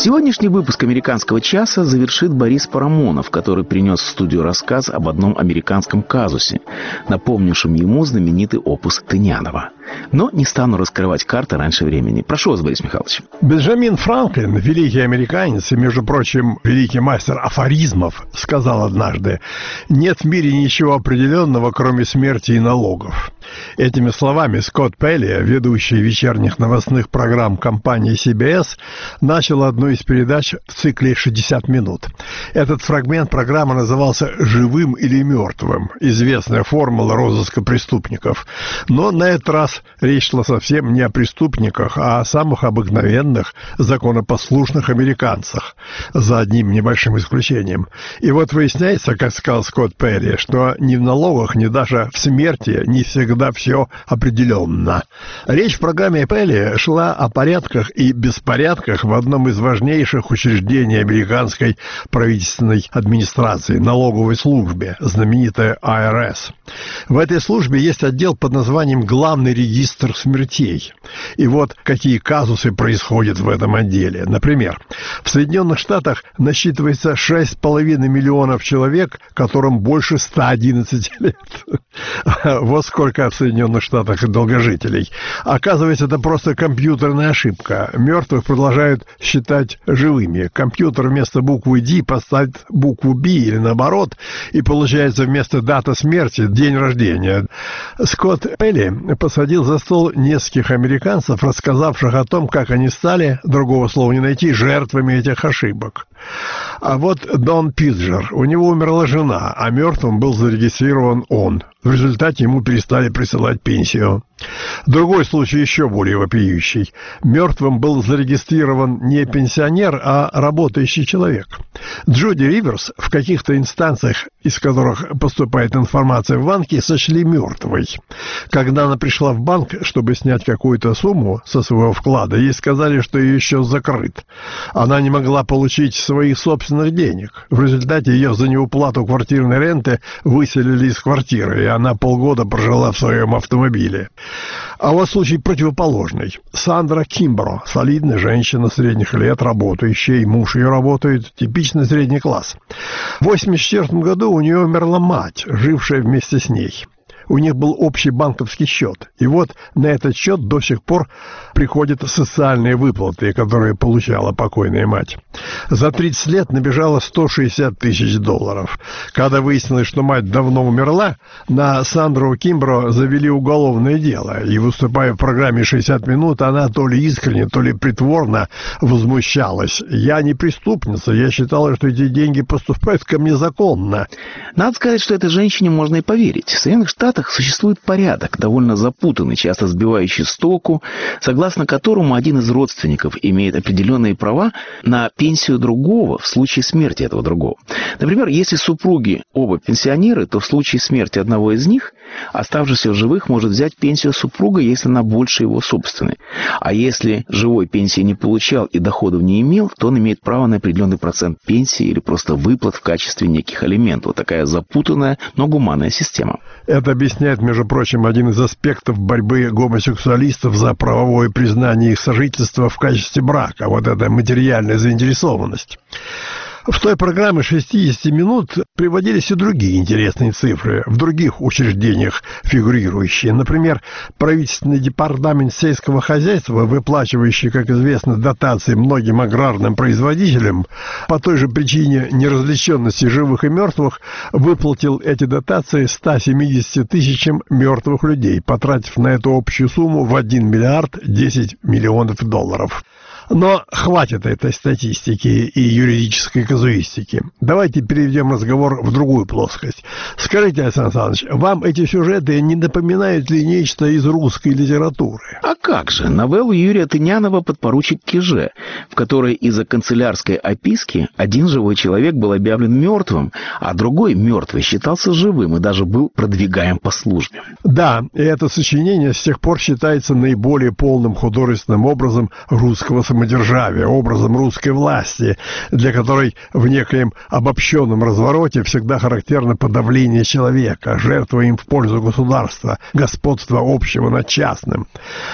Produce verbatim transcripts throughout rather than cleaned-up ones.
Сегодняшний выпуск «Американского часа» завершит Борис Парамонов, который принес в студию рассказ об одном американском казусе, напомнившем ему знаменитый опус Тынянова. Но не стану раскрывать карты раньше времени. Прошу вас, Борис Михайлович. Бенджамин Франклин, великий американец и, между прочим, великий мастер афоризмов, сказал однажды: «Нет в мире ничего определенного, кроме смерти и налогов». Этими словами Скотт Пелли, ведущий вечерних новостных программ компании си би эс, начал одну из передач в цикле шестьдесят минут. Этот фрагмент программы назывался «Живым или мертвым», известная формула розыска преступников. Но на этот раз речь шла совсем не о преступниках, а о самых обыкновенных, законопослушных американцах, за одним небольшим исключением. И вот выясняется, как сказал Скотт Пелли, что ни в налогах, ни даже в смерти не всегда все определенно. Речь в программе Пелли шла о порядках и беспорядках в одном из важнейших учреждений американской правительственной администрации, налоговой службе, знаменитой ай ар эс. В этой службе есть отдел под названием «Главный регистр смертей». И вот какие казусы происходят в этом отделе. Например, в Соединенных Штатах насчитывается шесть с половиной миллионов человек, которым больше ста одиннадцати лет. Вот сколько в Соединенных Штатах долгожителей. Оказывается, это просто компьютерная ошибка. Мертвых продолжают считать живыми. Компьютер вместо буквы D поставит букву B или наоборот, и получается вместо даты смерти день рождения. Скотт Пелли посадил за стол нескольких американцев, рассказавших о том, как они стали, другого слова не найти, жертвами этих ошибок. А вот Дон Пиджер, у него умерла жена, а мертвым был зарегистрирован он. В результате ему перестали присылать пенсию. Другой случай еще более вопиющий. Мертвым был зарегистрирован не пенсионер, а работающий человек. Джуди Риверс в каких-то инстанциях, из которых поступает информация в банке, сочли мертвой. Когда она пришла в банк, чтобы снять какую-то сумму со своего вклада, ей сказали, что ее счет закрыт. Она не могла получить своих собственных денег. В результате ее за неуплату квартирной ренты выселили из квартиры, и она полгода прожила в своем автомобиле. А вот случай противоположный. Сандра Кимбро, солидная женщина средних лет, работающая, и муж ее работает, типичный средний класс. В восемьдесят четвёртом году у нее умерла мать, жившая вместе с ней. У них был общий банковский счет. И вот на этот счет до сих пор приходят социальные выплаты, которые получала покойная мать. За тридцать лет набежало сто шестьдесят тысяч долларов. Когда выяснилось, что мать давно умерла, на Сандру Кимбро завели уголовное дело. И, выступая в программе «шестьдесят минут», она то ли искренне, то ли притворно возмущалась. «Я не преступница, я считала, что эти деньги поступают ко мне законно». Надо сказать, что этой женщине можно и поверить. В Соединенных Штатах существует порядок, довольно запутанный, часто сбивающий с толку, согласно которому один из родственников имеет определенные права на пенсию другого в случае смерти этого другого. Например, если супруги оба пенсионеры, то в случае смерти одного из них оставшийся в живых может взять пенсию супруга, если она больше его собственной. А если живой пенсии не получал и доходов не имел, то он имеет право на определенный процент пенсии или просто выплат в качестве неких алиментов. Вот такая запутанная, но гуманная система. Это объясняет, между прочим, один из аспектов борьбы гомосексуалистов за правовое признание их сожительства в качестве брака. Вот эта материальная заинтересованность. В той программе шестьдесят минут приводились и другие интересные цифры, в других учреждениях фигурирующие. Например, правительственный департамент сельского хозяйства, выплачивающий, как известно, дотации многим аграрным производителям, по той же причине неразличенности живых и мертвых, выплатил эти дотации ста семидесяти тысячам мертвых людей, потратив на эту общую сумму в один миллиард десять миллионов долларов. Но хватит этой статистики и юридической казуистики. Давайте переведем разговор в другую плоскость. Скажите, Александр Александрович, вам эти сюжеты не напоминают ли нечто из русской литературы? А как же? Новеллу Юрия Тынянова «Подпоручик Киже», в которой из-за канцелярской описки один живой человек был объявлен мертвым, а другой мертвый считался живым и даже был продвигаем по службе. Да, и это сочинение с тех пор считается наиболее полным художественным образом русского самостоятельного самодержавия, образом русской власти, для которой в некоем обобщенном развороте всегда характерно подавление человека, жертва им в пользу государства, господство общего над частным.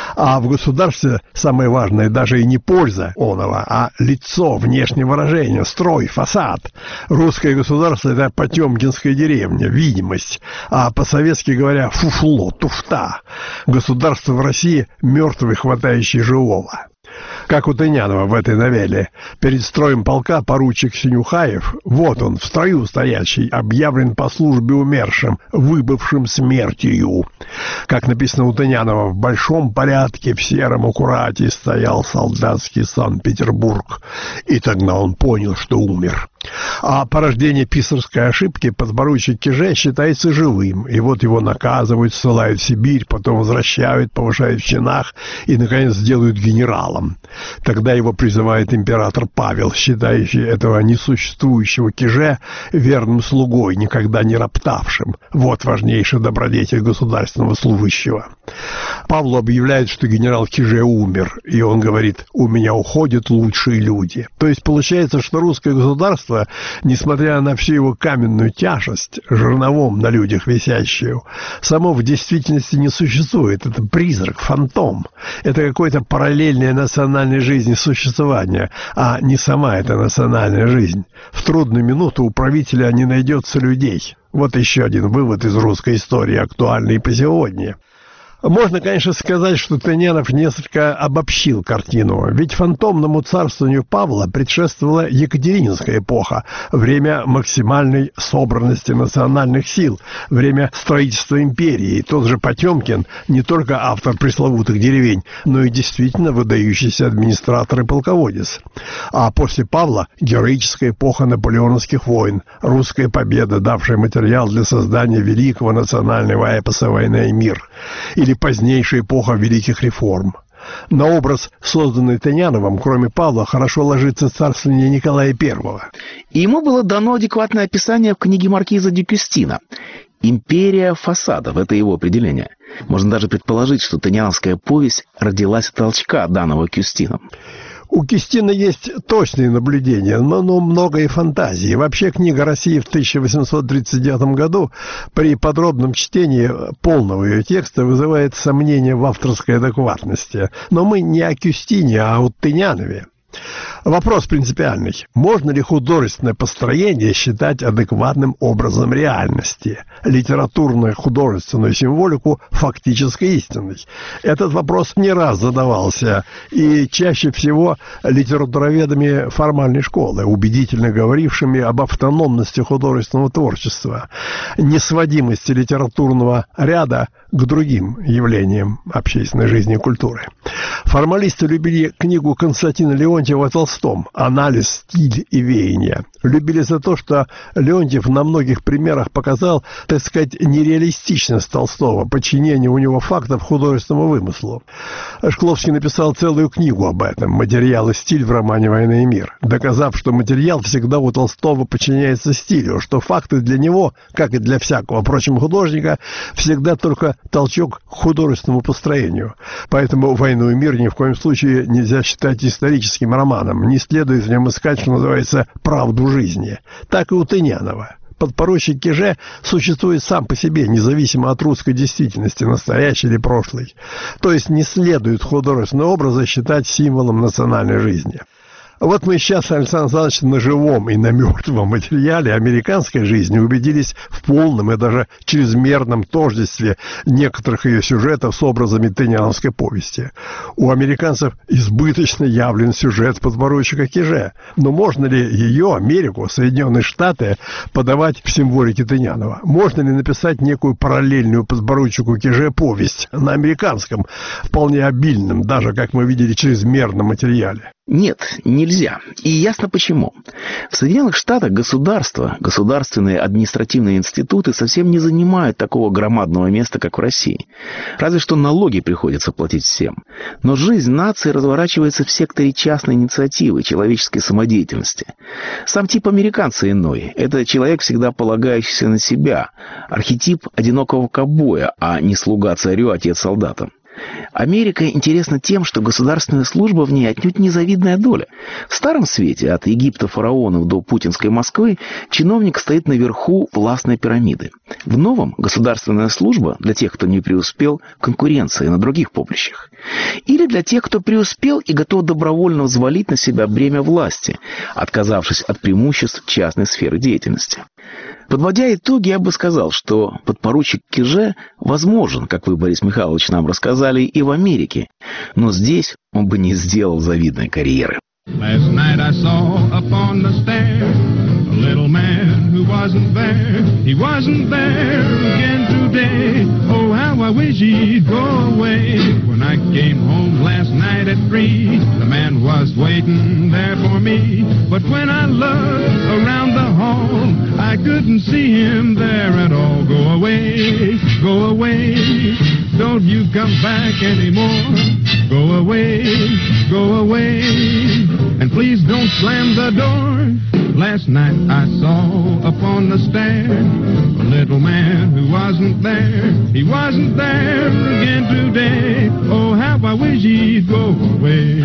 А в государстве самое важное даже и не польза оного, а лицо, внешнее выражение, строй, фасад. Русское государство – это потемкинская деревня, видимость, а по-советски говоря, фуфло, туфта. Государство в России – мертвый, хватающий живого. Как у Тынянова в этой новелле. Перед строем полка поручик Синюхаев, вот он, в строю стоящий, объявлен по службе умершим, выбывшим смертью. Как написано у Тынянова, в большом порядке, в сером аккурате стоял солдатский Санкт-Петербург. И тогда он понял, что умер. А порождение писарской ошибки подпоручик Киже считается живым, и вот его наказывают, ссылают в Сибирь, потом возвращают, повышают в чинах и, наконец, делают генералом. Тогда его призывает император Павел, считающий этого несуществующего Киже верным слугой, никогда не роптавшим. Вот важнейший добродетель государственного служащего. Павлу объявляют, что генерал Киже умер, и он говорит: «У меня уходят лучшие люди». То есть получается, что русское государство, несмотря на всю его каменную тяжесть, жерновом на людях висящую, само в действительности не существует. Это призрак, фантом. Это какое-то параллельное национальной жизни существование, а не сама эта национальная жизнь. В трудную минуту у правителя не найдется людей. Вот еще один вывод из русской истории, актуальный и по сегодня. Можно, конечно, сказать, что Тынянов несколько обобщил картину, ведь фантомному царствованию Павла предшествовала Екатерининская эпоха, время максимальной собранности национальных сил, время строительства империи. И тот же Потемкин не только автор пресловутых деревень, но и действительно выдающийся администратор и полководец. А после Павла героическая эпоха наполеоновских войн, русская победа, давшая материал для создания великого национального эпоса «Война и мир», или позднейшая эпоха великих реформ. На образ, созданный Тыняновым, кроме Павла, хорошо ложится царствование Николая Первого. И ему было дано адекватное описание в книге маркиза де Кюстина «Империя фасадов» — это его определение. Можно даже предположить, что тыняновская повесть родилась от толчка, данного Кюстином. У Кюстина есть точные наблюдения, но, но много и фантазии. Вообще, книга «Россия» в тысяча восемьсот тридцать девятом году при подробном чтении полного ее текста вызывает сомнения в авторской адекватности. Но мы не о Кюстине, а о Тынянове. Вопрос принципиальный. Можно ли художественное построение считать адекватным образом реальности? Литературную художественную символику фактически истинной? Этот вопрос не раз задавался, и чаще всего литературоведами формальной школы, убедительно говорившими об автономности художественного творчества, несводимости литературного ряда к другим явлениям общественной жизни и культуры. Формалисты любили книгу Константина Леонтьева о Толстом «Анализ, стиль и веяние». Любили за то, что Леонтьев на многих примерах показал, так сказать, нереалистичность Толстого, подчинение у него фактов художественному вымыслу. Шкловский написал целую книгу об этом «Материал и стиль» в романе «Война и мир», доказав, что материал всегда у Толстого подчиняется стилю, что факты для него, как и для всякого, впрочем, художника, всегда только толчок к художественному построению. Поэтому «Войну и мир» ни в коем случае нельзя считать историческим романом, не следует в нем искать, что называется, правду жизни. Так и у Тынянова. Подпоручик Киже существует сам по себе, независимо от русской действительности, настоящей или прошлой. То есть не следует художественные образы считать символом национальной жизни. Вот мы сейчас, Александр Александрович, на живом и на мертвом материале американской жизни убедились в полном и даже чрезмерном тождестве некоторых ее сюжетов с образами тыняновской повести. У американцев избыточно явлен сюжет подпоручика Киже. Но можно ли ее, Америку, Соединенные Штаты, подавать в символике Тынянова? Можно ли написать некую параллельную подпоручику Киже повесть на американском, вполне обильном, даже, как мы видели, чрезмерном материале? Нет, нельзя. И ясно почему. В Соединенных Штатах государство, государственные административные институты совсем не занимают такого громадного места, как в России. Разве что налоги приходится платить всем. Но жизнь нации разворачивается в секторе частной инициативы, человеческой самодеятельности. Сам тип американца иной. Это человек, всегда полагающийся на себя. Архетип одинокого ковбоя, а не слуга царю, отец солдатам. Америка интересна тем, что государственная служба в ней отнюдь незавидная доля. В Старом Свете, от Египта фараонов до путинской Москвы, чиновник стоит наверху властной пирамиды. В Новом государственная служба для тех, кто не преуспел в конкуренции на других поприщах. Или для тех, кто преуспел и готов добровольно взвалить на себя бремя власти, отказавшись от преимуществ частной сферы деятельности. Подводя итоги, я бы сказал, что подпоручик Киже возможен, как вы, Борис Михайлович, нам рассказали, и в Америке, но здесь он бы не сделал завидной карьеры. Last night I saw upon the stair a little man who wasn't there. He wasn't there again today. Oh, how I wish he'd go away. When I came home last night at three, the man was waiting there for me. But when I looked around the hall, I couldn't see him there at all. Go away, go away. Don't you come back anymore. Go away, go away. And please don't slam the door. Last night I saw upon the stair a little man who wasn't there. He wasn't there again today. Oh, how I wish he'd go away.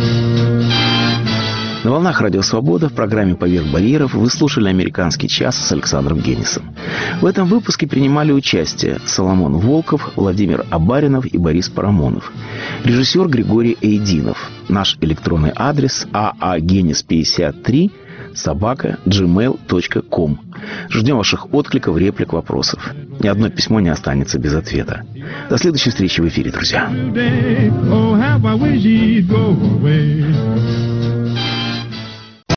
На волнах Радио Свобода в программе «Поверх барьеров» вы слушали «Американский час» с Александром Генисом. В этом выпуске принимали участие Соломон Волков, Владимир Абаринов и Борис Парамонов. Режиссер Григорий Эйдинов. Наш электронный адрес а а генис пятьдесят три собака джи мейл точка ком. Ждем ваших откликов, реплик, вопросов. Ни одно письмо не останется без ответа. До следующей встречи в эфире, друзья.